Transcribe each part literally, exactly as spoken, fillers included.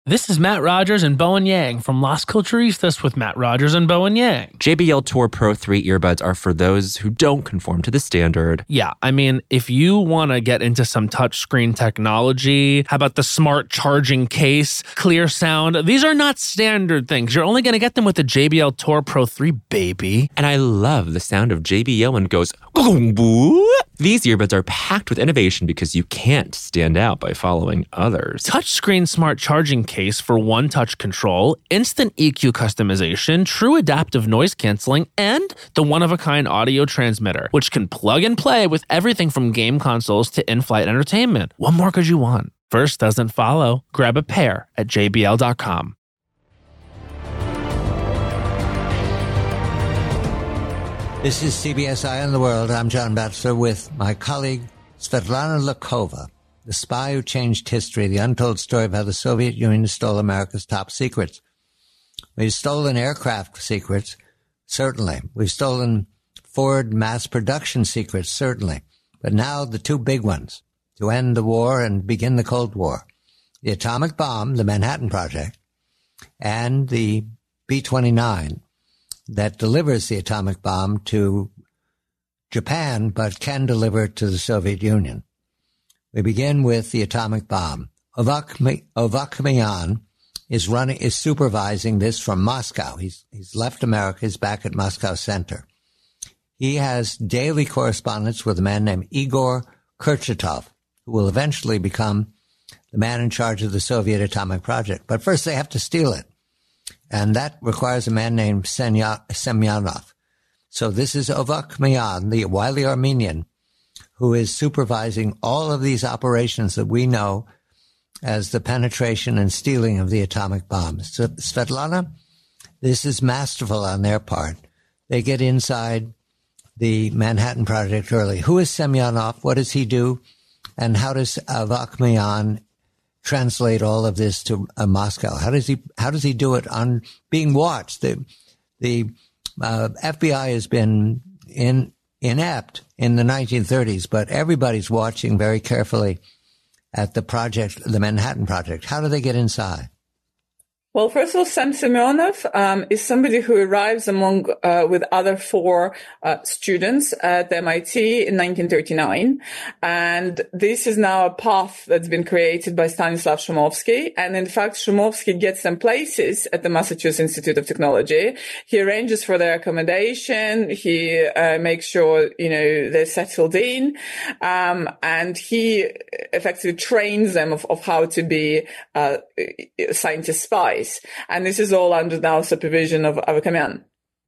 This is Matt Rogers and Bowen Yang from Las Culturistas with Matt Rogers and Bowen Yang. J B L Tour Pro three earbuds are for those who don't conform to the standard. Yeah, I mean, if you want to get into some touchscreen technology, how about the smart charging case, clear sound? These are not standard things. You're only going to get them with the J B L Tour Pro three, baby. And I love the sound of J B L when it goes, boom. These earbuds are packed with innovation because you can't stand out by following others. Touchscreen smart charging case for one-touch control, instant E Q customization, true adaptive noise canceling, and the one-of-a-kind audio transmitter, which can plug and play with everything from game consoles to in-flight entertainment. What more could you want? First doesn't follow. Grab a pair at J B L dot com. This is C B S Eye on the World. I'm John Batchelor with my colleague Svetlana Lakova, the spy who changed history, the untold story of how the Soviet Union stole America's top secrets. We've stolen aircraft secrets, certainly. We've stolen Ford mass production secrets, certainly. But now the two big ones to end the war and begin the Cold War. The atomic bomb, the Manhattan Project, and the B twenty-nine. That delivers the atomic bomb to Japan, but can deliver it to the Soviet Union. We begin with the atomic bomb. Ovakmian is running, is supervising this from Moscow. He's, he's left America, he's back at Moscow Center. He has daily correspondence with a man named Igor Kurchatov, who will eventually become the man in charge of the Soviet atomic project. But first they have to steal it. And that requires a man named Semyonov. So this is Ovakmian, the wily Armenian, who is supervising all of these operations that we know as the penetration and stealing of the atomic bombs. So, Svetlana, this is masterful on their part. They get inside the Manhattan Project early. Who is Semyonov? What does he do? And how does Ovakmian translate all of this to uh, Moscow? How does he, how does he do it on being watched? The, the, uh, F B I has been in, inept in the nineteen thirties, but everybody's watching very carefully at the project, the Manhattan Project. How do they get inside? Well, first of all, Sam Semyonov um, is somebody who arrives among uh, with other four uh, students at M I T in nineteen thirty-nine, and this is now a path that's been created by Stanislav Shumovsky. And in fact, Shumovsky gets them places at the Massachusetts Institute of Technology. He arranges for their accommodation. He uh, makes sure you know they're settled in, um, and he effectively trains them of, of how to be uh, scientist spies. And this is all under now supervision of Ovakmian.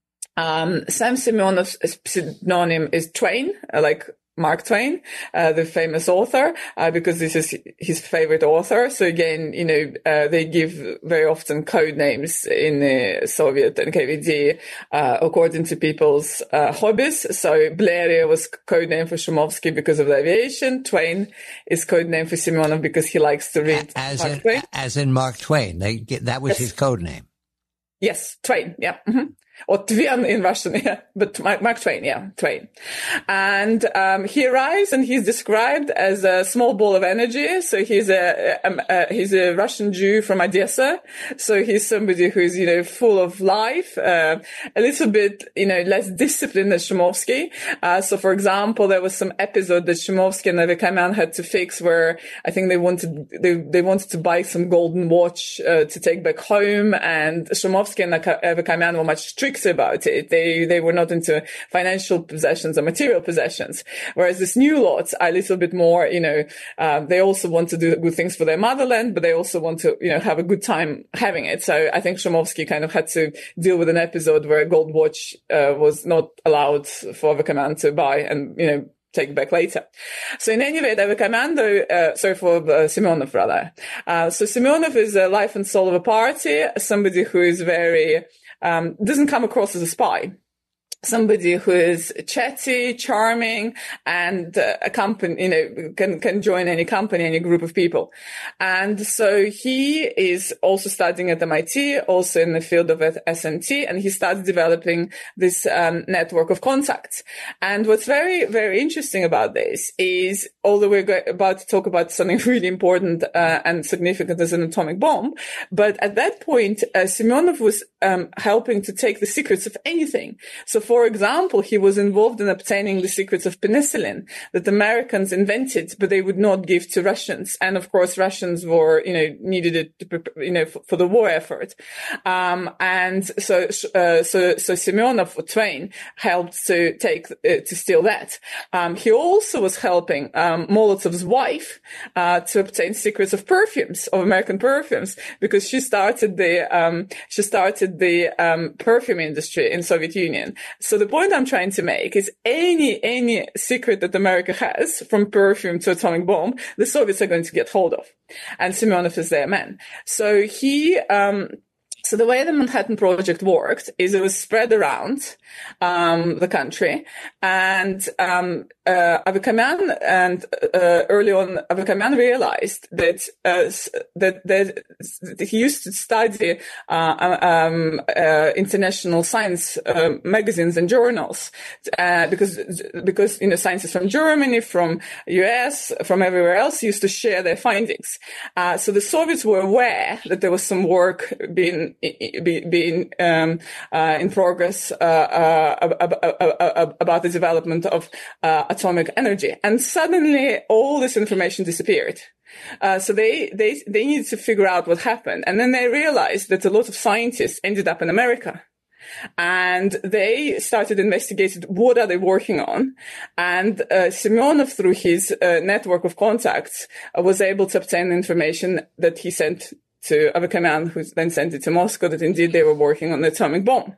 Um, Sam Semyonov's pseudonym is Twain, uh, like Mark Twain, uh, the famous author, uh, because this is his favorite author. So again, you know, uh, they give very often code names in the Soviet and K V D, uh, according to people's, uh, hobbies. So Blériy was code name for Shumovsky because of the aviation. Twain is code name for Semyonov because he likes to read as Mark in, Twain. As in Mark Twain. They get, that was yes. his code name. Yes, Twain, yeah. Mm-hmm. Or Tvian in Russian, yeah. But Mark Twain, yeah, Twain. And um he arrives and he's described as a small ball of energy. So he's a, um, uh, he's a Russian Jew from Odessa. So he's somebody who's, you know, full of life, uh, a little bit, you know, less disciplined than Shumovsky. Uh, so for example, there was some episode that Shumovsky and Ovakmian had to fix where I think they wanted, they, they wanted to buy some golden watch, uh, to take back home. And Shumovsky and Ovakmian were much stricter about it. They, they were not into financial possessions or material possessions. Whereas this new lots are a little bit more, you know, um, they also want to do good things for their motherland, but they also want to, you know, have a good time having it. So I think Shumovsky kind of had to deal with an episode where a gold watch, uh, was not allowed for Ovakmian to buy and, you know, take back later. So in any event, Ovakmian, though, uh, sorry for uh, Semyonov rather. Uh, so Semyonov is a life and soul of a party, somebody who is very, Um, doesn't come across as a spy. somebody who is chatty, charming, and uh, a company, you know, can, can join any company, any group of people. And so he is also studying at M I T, also in the field of S M T, and he starts developing this um, network of contacts. And what's very, very interesting about this is, although we're go- about to talk about something really important uh, and significant as an atomic bomb, but at that point, uh, Semyonov was um, helping to take the secrets of anything. So for For example, he was involved in obtaining the secrets of penicillin that Americans invented, but they would not give to Russians. And of course, Russians were, you know, needed it, to, you know, for, for the war effort. Um, and so, uh, so, so Semyonov or Twain helped to take, uh, to steal that. Um, he also was helping, um, Molotov's wife, uh, to obtain secrets of perfumes, of American perfumes, because she started the, um, she started the, um, perfume industry in Soviet Union. So the point I'm trying to make is any, any secret that America has, from perfume to atomic bomb, the Soviets are going to get hold of. And Semyonov is their man. So he, um, So the way the Manhattan Project worked is it was spread around um, the country, and um, uh, Avikamyan and uh, early on Avikamyan realized that uh, that that he used to study uh, um, uh, international science uh, magazines and journals uh, because because you know science is from Germany, from U S, from everywhere else. He used to share their findings. Uh, so the Soviets were aware that there was some work being being um, uh, in progress uh, uh, about the development of uh, atomic energy, and suddenly all this information disappeared. Uh, so they they they needed to figure out what happened, and then they realized that a lot of scientists ended up in America. And they started investigating what are they working on. And uh, Semyonov, through his uh, network of contacts, uh, was able to obtain information that he sent to Avikamyan, who then sent it to Moscow, that indeed they were working on the atomic bomb.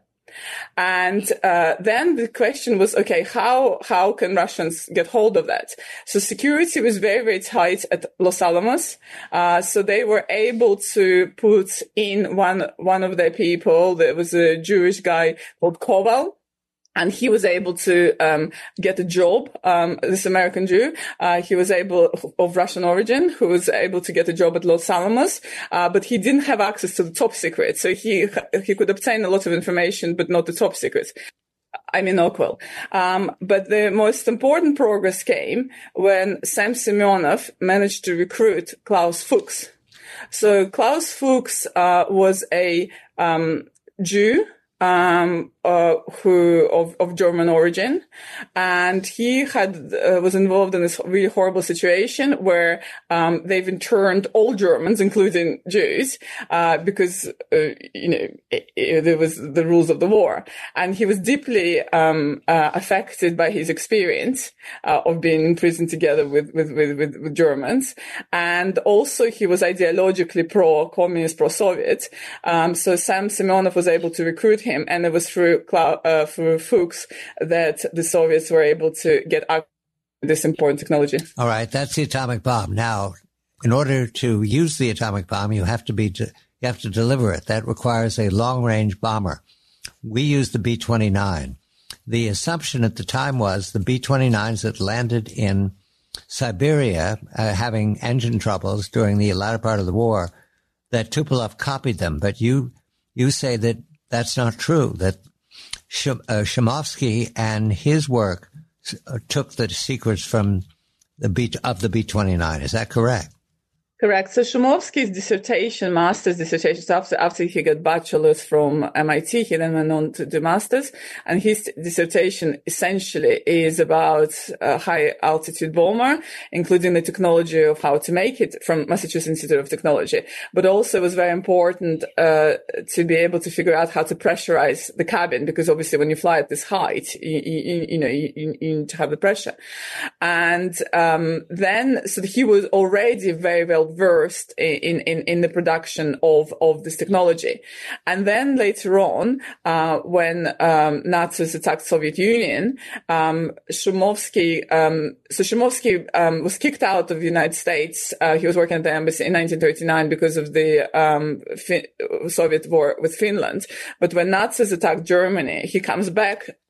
And uh, then the question was, okay, how how can Russians get hold of that? So security was very, very tight at Los Alamos. Uh, so they were able to put in one one of their people. There was a Jewish guy called Koval. And he was able to um get a job, um this American Jew. Uh he was able, of Russian origin, who was able to get a job at Los Alamos, uh but he didn't have access to the top secret. So he he could obtain a lot of information, but not the top secrets. I mean, Oakwell. Um, but the most important progress came when Sam Semyonov managed to recruit Klaus Fuchs. So Klaus Fuchs uh was a um Jew, um, uh, who, of, of German origin. And he had, uh, was involved in this really horrible situation where, um, they've interned all Germans, including Jews, uh, because, uh, you know, it, it, there was the rules of the war. And he was deeply, um, uh, affected by his experience, uh, of being in prison together with, with, with, with, with Germans. And also he was ideologically pro-communist, pro-Soviet. Um, so Sam Semyonov was able to recruit him, and it was through Uh, through Fuchs that the Soviets were able to get out this important technology. All right, that's the atomic bomb. Now, in order to use the atomic bomb, you have to be de- you have to deliver it. That requires a long-range bomber. We use the B twenty-nine. The assumption at the time was the B twenty-nines that landed in Siberia, uh, having engine troubles during the latter part of the war, that Tupolev copied them. But you you say that that's not true, that Shomovsky and his work took the secrets from the B of the B twenty-nine. Is that correct? Correct. So Shomovsky's dissertation, master's dissertation, so after, after he got bachelor's from M I T, he then went on to do master's, and his dissertation essentially is about a high altitude bomber, including the technology of how to make it from Massachusetts Institute of Technology. But also it was very important, uh, to be able to figure out how to pressurize the cabin, because obviously when you fly at this height, you, you, you know, you, you need to have the pressure. And, um, then, so he was already very well versed in, in, in the production of, of this technology. And then later on, uh, when, um, Nazis attacked Soviet Union, um, Shomovsky, um, so Shomovsky, um, was kicked out of the United States. Uh, he was working at the embassy in nineteen thirty-nine because of the, um, fin- Soviet war with Finland. But when Nazis attacked Germany, he comes back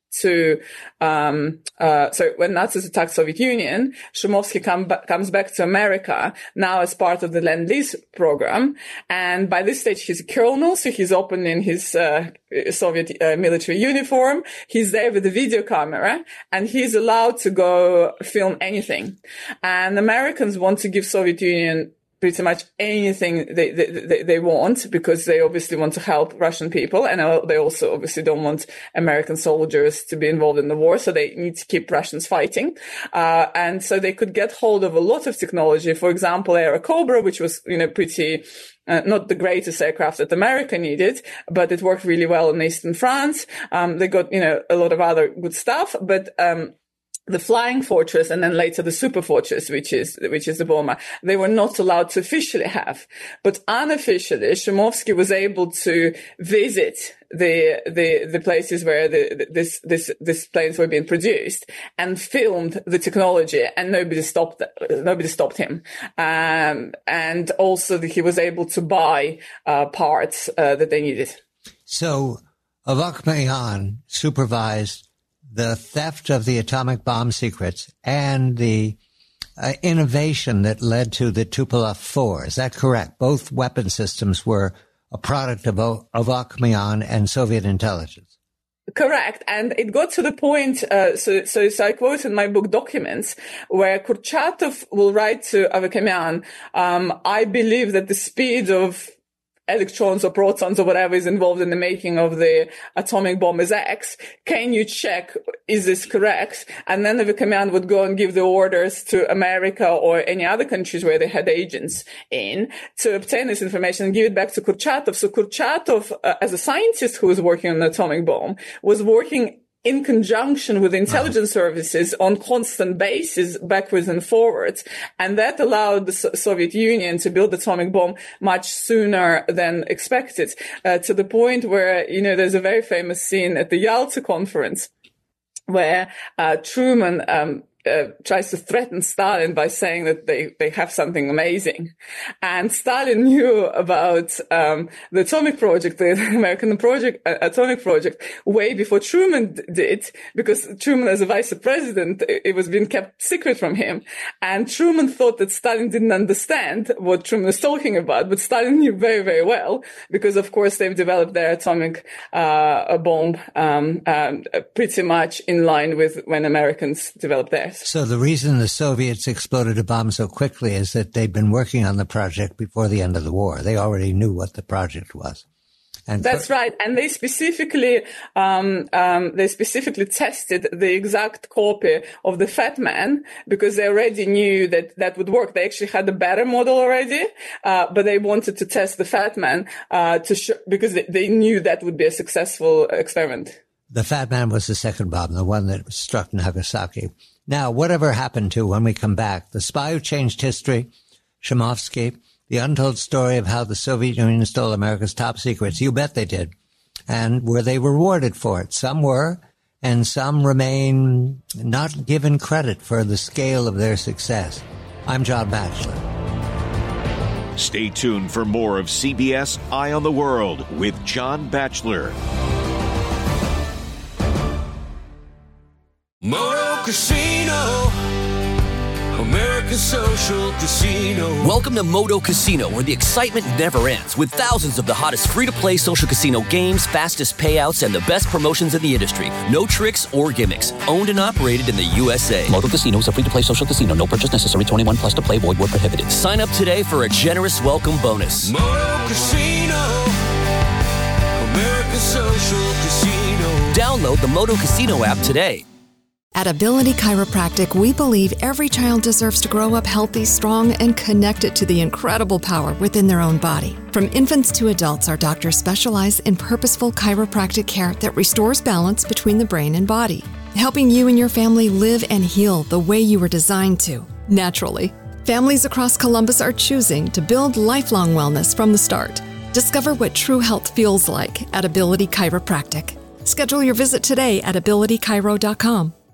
to, um, uh, so when Nazis attacked Soviet Union, Shumovsky come ba- comes back to America now as part of the Lend-Lease program. And by this stage, he's a colonel. So he's opening his, uh, Soviet uh, military uniform. He's there with a video camera and he's allowed to go film anything. And Americans want to give Soviet Union pretty much anything they, they, they want because they obviously want to help Russian people. And they also obviously don't want American soldiers to be involved in the war. So they need to keep Russians fighting. Uh, and so they could get hold of a lot of technology. For example, Aerocobra, which was, you know, pretty, uh, not the greatest aircraft that America needed, but it worked really well in Eastern France. Um, they got, you know, a lot of other good stuff, but, um, the Flying Fortress and then later the Super Fortress, which is, which is the bomber, they were not allowed to officially have. But unofficially, Shumovsky was able to visit the, the, the places where the, this, this, this planes were being produced and filmed the technology and nobody stopped, nobody stopped him. Um, and also he was able to buy, uh, parts, uh, that they needed. So Avakmayan supervised the theft of the atomic bomb secrets and the uh, innovation that led to the Tupolev four. Is that correct? Both weapon systems were a product of, o- of Avakmayan and Soviet intelligence. Correct. And it got to the point, uh, so, so, so I quote in my book Documents, where Kurchatov will write to Avakmayan, um, I believe that the speed of electrons or protons or whatever is involved in the making of the atomic bomb is X. Can you check, is this correct? And then the command would go and give the orders to America or any other countries where they had agents in to obtain this information and give it back to Kurchatov. So Kurchatov, uh, as a scientist who was working on the atomic bomb, was working in conjunction with intelligence services on constant basis, backwards and forwards. And that allowed the so- Soviet Union to build the atomic bomb much sooner than expected, uh, to the point where, you know, there's a very famous scene at the Yalta conference where, uh, Truman, um, Uh, tries to threaten Stalin by saying that they, they have something amazing. And Stalin knew about um, the atomic project, the American project, uh, atomic project, way before Truman d- did, because Truman, as a vice president, it, it was being kept secret from him. And Truman thought that Stalin didn't understand what Truman was talking about, but Stalin knew very, very well, because of course they've developed their atomic uh, bomb um, um, pretty much in line with when Americans developed theirs. So the reason the Soviets exploded a bomb so quickly is that they'd been working on the project before the end of the war. They already knew what the project was. And That's right. And they specifically, um, um, they specifically tested the exact copy of the Fat Man because they already knew that that would work. They actually had a better model already, uh, but they wanted to test the Fat Man, uh, to show, because they, they knew that would be a successful experiment. The Fat Man was the second bomb, the one that struck Nagasaki. Now, whatever happened to when we come back, the spy who changed history, Shumovsky, the untold story of how the Soviet Union stole America's top secrets. You bet they did. And were they rewarded for it? Some were, and some remain not given credit for the scale of their success. I'm John Batchelor. Stay tuned for more of C B S Eye on the World with John Batchelor. Moto Casino, American Social Casino. Welcome to Moto Casino, where the excitement never ends, with thousands of the hottest free-to-play social casino games, fastest payouts, and the best promotions in the industry. No tricks or gimmicks. Owned and operated in the U S A. Moto Casino is a free-to-play social casino. No purchase necessary. twenty-one plus to play. Void where prohibited. Sign up today for a generous welcome bonus. Moto Casino, American Social Casino. Download the Moto Casino app today. At Ability Chiropractic, we believe every child deserves to grow up healthy, strong, and connected to the incredible power within their own body. From infants to adults, our doctors specialize in purposeful chiropractic care that restores balance between the brain and body, helping you and your family live and heal the way you were designed to, naturally. Families across Columbus are choosing to build lifelong wellness from the start. Discover what true health feels like at Ability Chiropractic. Schedule your visit today at ability chiro dot com.